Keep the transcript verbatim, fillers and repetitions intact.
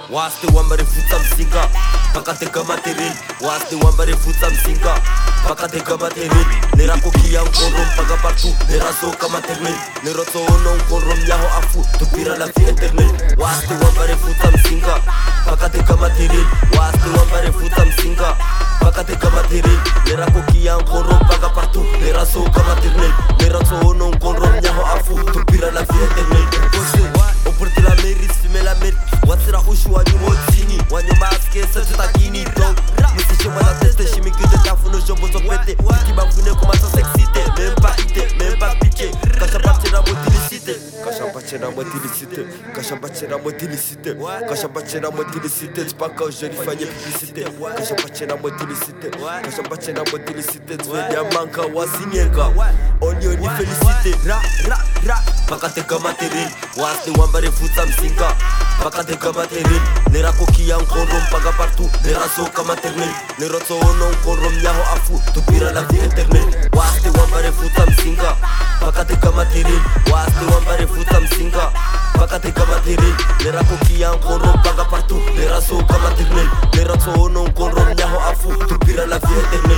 Waste wambare futsa msinga pakateka material. Waste wambare futsa msinga pakateka material. Nera kokia nkorom paga partout. Nera soka maternel. Nera tsono nkorom yaho afu tupira la vie éternelle. Waste wambare futsa msinga pakateka material. Waste wambare futsa msinga pakateka material. Nera kokia nkorom paga partout. Nera soka maternel. Nera tsono nkorom yaho afu tupira la vie éternelle. Oporte la mérite, fumer la mérite. Watsira ushu wanyu motini. Wanyu maske sa tutakini. Donc, mousse chez moi la tête. Chimique de ta fou, nos jambes sont pétés. Qui m'a venu commence à s'exciter. Même pas hité, même pas piqué. Quand j'en partais dans motilicité. Quand j'en partais dans motilicité. Quand j'en partais dans motilicité. Quand j'en partais dans motilicité. C'est pas quand je lui faisais publicité. Quand j'en partais dans motilicité. Quand j'en partais dans motilicité. Tu veux bien manquer ou signer. On y on y félicité. Ra, ra, ra. Pakateka material. Waste wambare futsa msinga pakateka material. Nera kokia nkorom paga partout. Nera soka maternel. Nera tsono nkorom yaho afu tupira la vie éternelle. Waste wambare futsa msinga pakateka material. Waste wambare futsa msinga pakateka material. Nera kokia nkorom paga partout. Nera soka maternel. Nera tsono nkorom yaho afu tupira la vie éternelle.